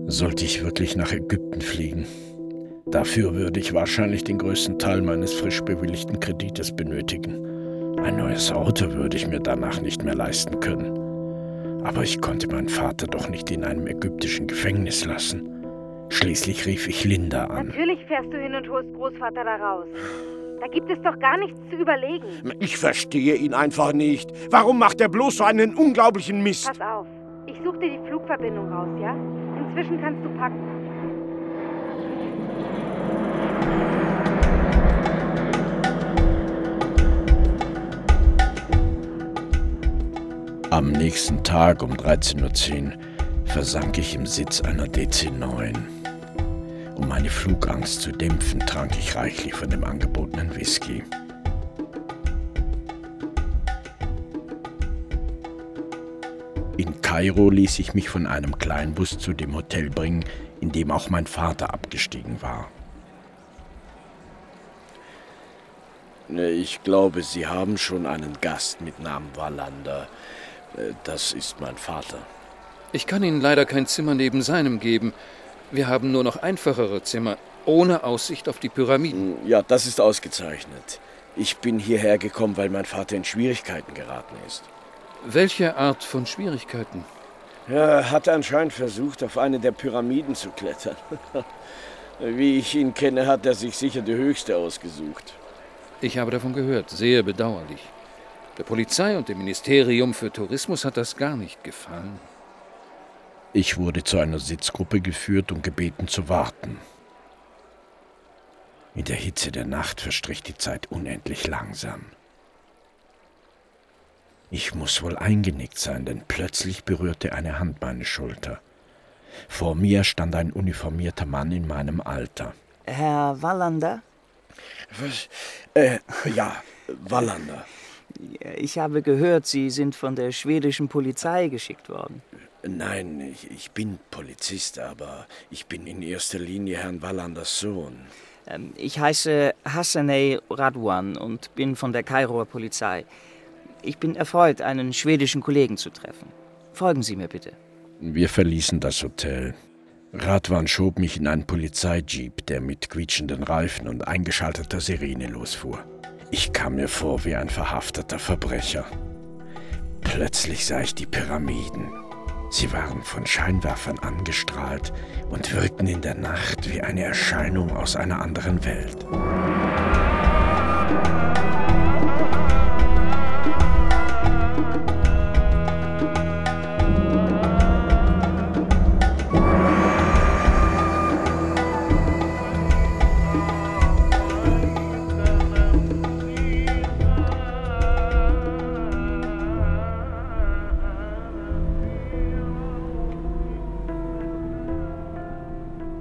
Sollte ich wirklich nach Ägypten fliegen? Dafür würde ich wahrscheinlich den größten Teil meines frisch bewilligten Kredites benötigen. Ein neues Auto würde ich mir danach nicht mehr leisten können. Aber ich konnte meinen Vater doch nicht in einem ägyptischen Gefängnis lassen. Schließlich rief ich Linda an. Natürlich fährst du hin und holst Großvater da raus. Da gibt es doch gar nichts zu überlegen. Ich verstehe ihn einfach nicht. Warum macht er bloß so einen unglaublichen Mist? Pass auf, ich suche dir die Flugverbindung raus, ja? Inzwischen kannst du packen. Am nächsten Tag um 13:10 Uhr versank ich im Sitz einer DC-9. Um meine Flugangst zu dämpfen, trank ich reichlich von dem angebotenen Whisky. In Kairo ließ ich mich von einem Kleinbus zu dem Hotel bringen, in dem auch mein Vater abgestiegen war. Ich glaube, Sie haben schon einen Gast mit Namen Wallander. Das ist mein Vater. Ich kann Ihnen leider kein Zimmer neben seinem geben. Wir haben nur noch einfachere Zimmer, ohne Aussicht auf die Pyramiden. Ja, das ist ausgezeichnet. Ich bin hierher gekommen, weil mein Vater in Schwierigkeiten geraten ist. Welche Art von Schwierigkeiten? Er hat anscheinend versucht, auf eine der Pyramiden zu klettern. Wie ich ihn kenne, hat er sich sicher die höchste ausgesucht. Ich habe davon gehört, sehr bedauerlich. Der Polizei und dem Ministerium für Tourismus hat das gar nicht gefallen. Ich wurde zu einer Sitzgruppe geführt und gebeten zu warten. In der Hitze der Nacht verstrich die Zeit unendlich langsam. Ich muss wohl eingenickt sein, denn plötzlich berührte eine Hand meine Schulter. Vor mir stand ein uniformierter Mann in meinem Alter. Herr Wallander? Was? Ja, Wallander. Ich habe gehört, Sie sind von der schwedischen Polizei geschickt worden. Nein, ich bin Polizist, aber ich bin in erster Linie Herrn Wallanders Sohn. Ich heiße Hassaney Radwan und bin von der Kairoer Polizei. Ich bin erfreut, einen schwedischen Kollegen zu treffen. Folgen Sie mir bitte. Wir verließen das Hotel. Radwan schob mich in einen Polizeijeep, der mit quietschenden Reifen und eingeschalteter Sirene losfuhr. Ich kam mir vor wie ein verhafteter Verbrecher. Plötzlich sah ich die Pyramiden. Sie waren von Scheinwerfern angestrahlt und wirkten in der Nacht wie eine Erscheinung aus einer anderen Welt.